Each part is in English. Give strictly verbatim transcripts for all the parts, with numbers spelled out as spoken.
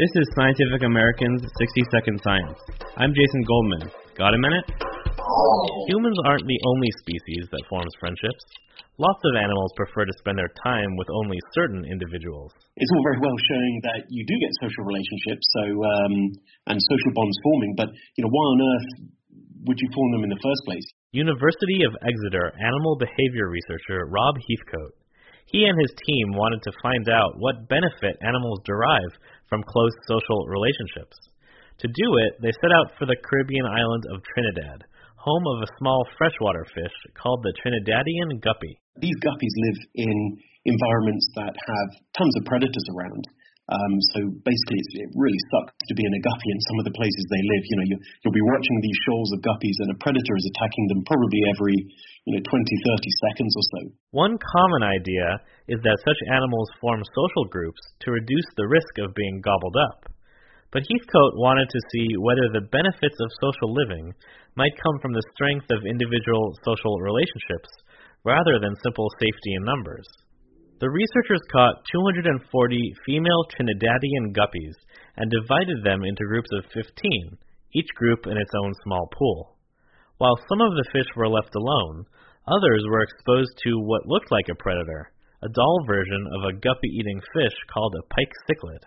This is Scientific American's sixty second Science. I'm Jason Goldman. Got a minute? Humans aren't the only species that forms friendships. Lots of animals prefer to spend their time with only certain individuals. It's all very well showing that you do get social relationships, so um, and social bonds forming, but you know, why on earth would you form them in the first place? University of Exeter animal behavior researcher Rob Heathcote. He and his team wanted to find out what benefit animals derive from close social relationships. To do it, they set out for the Caribbean island of Trinidad, home of a small freshwater fish called the Trinidadian guppy. These guppies live in environments that have tons of predators around. Um, so basically, it's, it really sucks to be in a guppy in some of the places they live. You know, you, you'll be watching these shoals of guppies, and a predator is attacking them probably every, you know, twenty, thirty seconds or so. One common idea is that such animals form social groups to reduce the risk of being gobbled up. But Heathcote wanted to see whether the benefits of social living might come from the strength of individual social relationships rather than simple safety in numbers. The researchers caught two hundred forty female Trinidadian guppies and divided them into groups of fifteen, each group in its own small pool. While some of the fish were left alone, others were exposed to what looked like a predator, a dull version of a guppy-eating fish called a pike cichlid.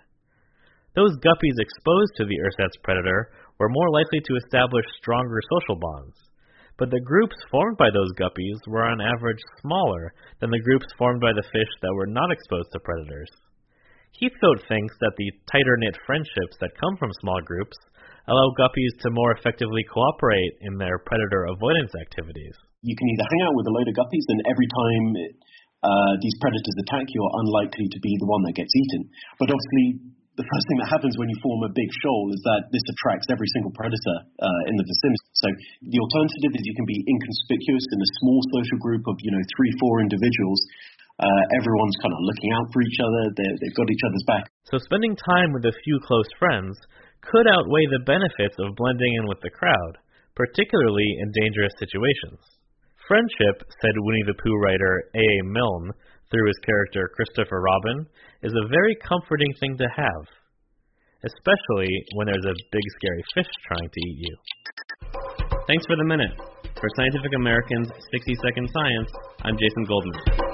Those guppies exposed to the ersatz predator were more likely to establish stronger social bonds. But the groups formed by those guppies were on average smaller than the groups formed by the fish that were not exposed to predators. Heathcote thinks that the tighter-knit friendships that come from small groups allow guppies to more effectively cooperate in their predator avoidance activities. You can either hang out with a load of guppies, and every time it, uh, these predators attack you, are unlikely to be the one that gets eaten. But obviously, the first thing that happens when you form a big shoal is that this attracts every single predator uh, in the vicinity. So the alternative is you can be inconspicuous in a small social group of, you know, three, four individuals. Uh, everyone's kind of looking out for each other. They're, they've got each other's back. So spending time with a few close friends could outweigh the benefits of blending in with the crowd, particularly in dangerous situations. Friendship, said Winnie the Pooh writer A A. Milne, through his character Christopher Robin, is a very comforting thing to have, especially when there's a big scary fish trying to eat you. Thanks for the minute. For Scientific American's sixty second Science, I'm Jason Goldman.